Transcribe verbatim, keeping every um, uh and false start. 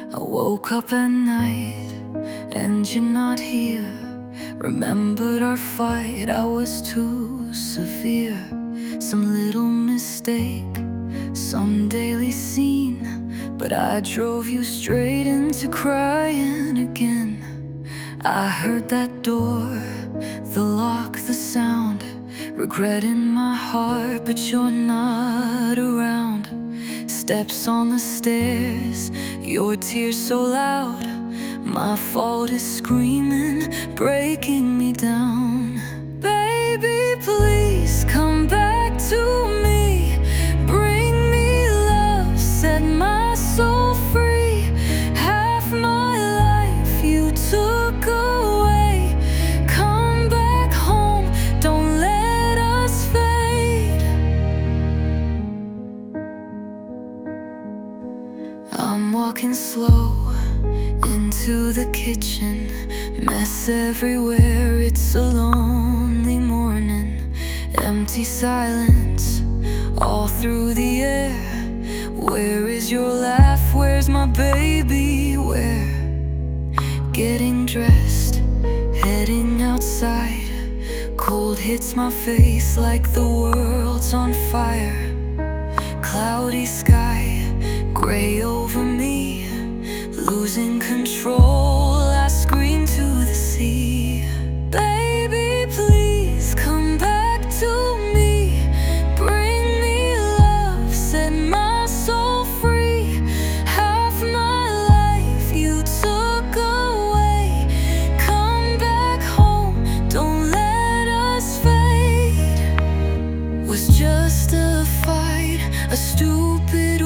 I woke up at night and you're not here. Remembered our fight, I was too severe. Some little mistake, some daily scene, but I drove you straight into crying again. I heard that door, the lock, the sound, regret in my heart, but you're not around. Steps on the stairs, your tears so loud. My fault is screaming, breaking me down. Baby, please come back to me. Bring me love, set my soul free. Half my life you took away. Come back home, don't let us fade. I'm walking slow into the kitchen, mess everywhere, it's a lonely morning. Empty silence all through the air. Where is your laugh, where's my baby, where? Getting dressed, heading outside. Cold hits my face like the world's on fire. Cloudy sky, gray over me. Losing control, I scream to the sea. Baby, please come back to me. Bring me love, set my soul free. Half my life you took away. Come back home, don't let us fade. Was just a fight, a stupid